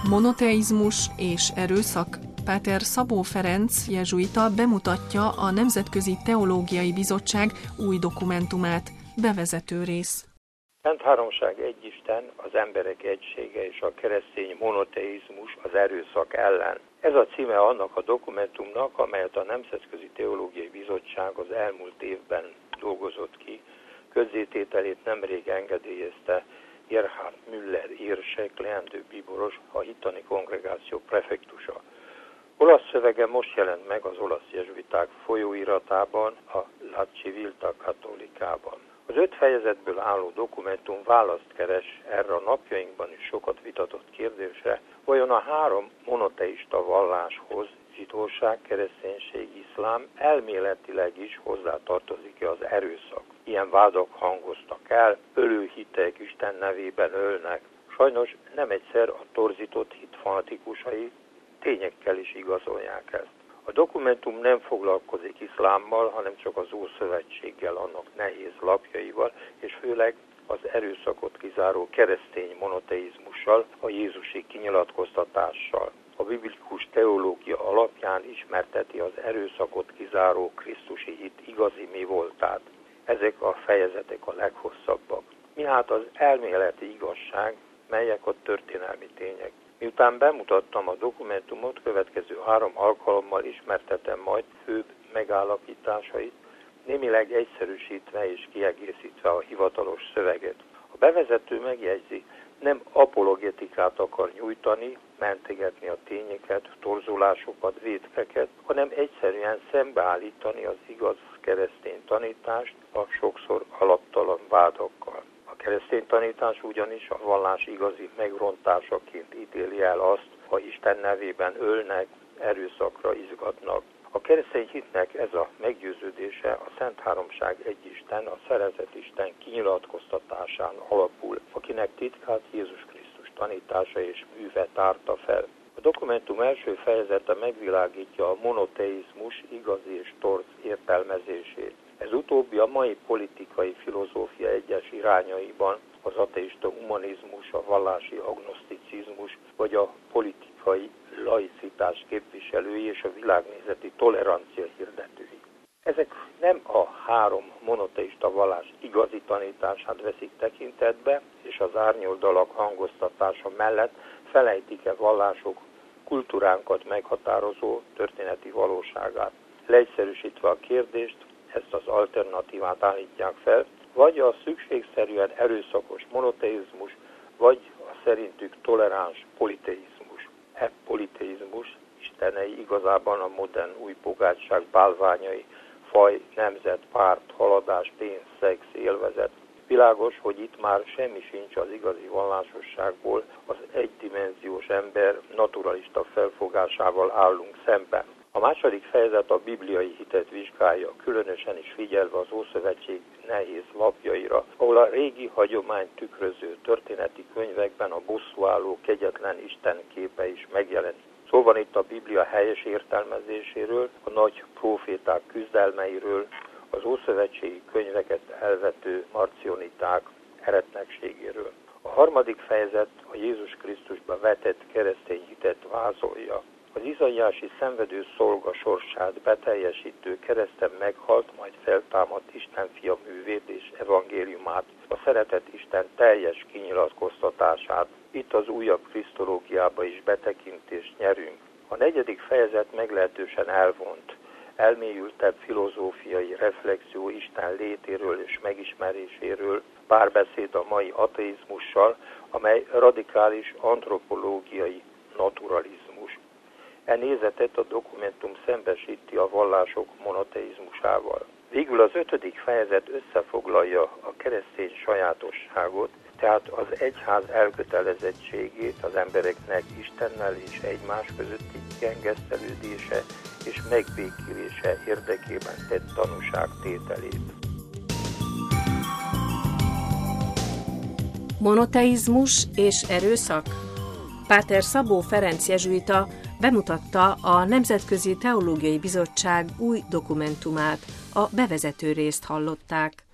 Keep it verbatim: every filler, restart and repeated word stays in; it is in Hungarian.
Monoteizmus és erőszak. Páter Szabó Ferenc jezsuita bemutatja a Nemzetközi Teológiai Bizottság új dokumentumát. Bevezető rész. Szent Háromság egy Isten, az emberek egysége és a keresztény monoteizmus az erőszak ellen. Ez a címe annak a dokumentumnak, amelyet a Nemzetközi Teológiai Bizottság az elmúlt évben dolgozott ki. Közzétételét nemrég engedélyezte Gerhard Müller érsek, leendő bíboros, a hittani kongregáció prefektusa. Olasz szövege most jelent meg az olasz jezsuiták folyóiratában, a La Civiltà Cattolicában. Az öt fejezetből álló dokumentum választ keres erre a napjainkban is sokat vitatott kérdésre, vajon a három monoteista valláshoz, zsidóság, kereszténység, iszlám elméletileg is hozzátartozik-e az erőszak. Ilyen vádak hangoztak el, ölőhitek Isten nevében ölnek. Sajnos nem egyszer a torzított hit fanatikusai tényekkel is igazolják ezt. A dokumentum nem foglalkozik iszlámmal, hanem csak az Ószövetséggel, annak nehéz lapjaival, és főleg az erőszakot kizáró keresztény monoteizmussal, a jézusi kinyilatkoztatással. A biblikus teológia alapján ismerteti az erőszakot kizáró krisztusi hit igazi mi voltát. Ezek a fejezetek a leghosszabbak. Mi hát az elméleti igazság, melyek a történelmi tények? Miután bemutattam a dokumentumot, következő három alkalommal ismertetem majd főbb megállapításait, némileg egyszerűsítve és kiegészítve a hivatalos szöveget. A bevezető megjegyzi, nem apologetikát akar nyújtani, mentegetni a tényeket, torzulásokat, vétkeket, hanem egyszerűen szembeállítani az igaz keresztény tanítást a sokszor alaptalan vádakkal. A keresztény tanítás ugyanis a vallás igazi megrontásaként ítéli el azt, ha Isten nevében ölnek, erőszakra izgatnak. A keresztény hitnek ez a meggyőződése a Szent Háromság egy Isten, a szeretett Isten kinyilatkoztatásán alapul, akinek titkát Jézus Krisztus tanítása és műve tárta fel. A dokumentum első fejezete megvilágítja a monoteizmus igazi és torz értelmezését. Ez utóbbi a mai politikai filozófia egyes irányaiban, az ateista humanizmus, a vallási agnoszticizmus vagy a politikai laicitás képviselői és a világnézeti tolerancia hirdetői. Ezek nem a három monoteista vallás igazi tanítását veszik tekintetbe, és az árnyoldalak hangoztatása mellett felejtik-e vallások kultúránkat meghatározó történeti valóságát. Leegyszerűsítve a kérdést, ezt az alternatívát állítják fel, vagy a szükségszerűen erőszakos monoteizmus, vagy a szerintük toleráns politeizmus. E politeizmus istenei igazában a modern új pogácság bálványai, faj, nemzet, párt, haladás, pénz, szex, élvezet. Világos, hogy itt már semmi sincs az igazi vallásosságból, az egydimenziós ember naturalista felfogásával állunk szemben. A második fejezet a bibliai hitet vizsgálja, különösen is figyelve az Ószövetség nehéz lapjaira, ahol a régi hagyományt tükröző történeti könyvekben a bosszúálló kegyetlen Isten képe is megjelenik. Szó van itt a Biblia helyes értelmezéséről, a nagy próféták küzdelmeiről, az ószövetségi könyveket elvető marcioniták eretnekségéről. A harmadik fejezet a Jézus Krisztusba vetett keresztény hitet vázolja. Az izaiási szenvedő szolga sorsát beteljesítő kereszten meghalt, majd feltámadt Isten fia művét és evangéliumát, a szeretett Isten teljes kinyilatkoztatását. Itt az újabb krisztológiába is betekintést nyerünk. A negyedik fejezet meglehetősen elvont, elmélyültebb filozófiai reflexió Isten létéről és megismeréséről, párbeszéd a mai ateizmussal, amely radikális antropológiai naturalizmus. E nézetet a dokumentum szembesíti a vallások monoteizmusával. Végül az ötödik fejezet összefoglalja a keresztény sajátosságot, tehát az egyház elkötelezettségét az embereknek Istennel és egymás közötti gengesztelődése és megbékélése érdekében tett tanúságtételét. Monoteizmus és erőszak? Páter Szabó Ferenc jezsuita bemutatta a Nemzetközi Teológiai Bizottság új dokumentumát, a bevezető részt hallották.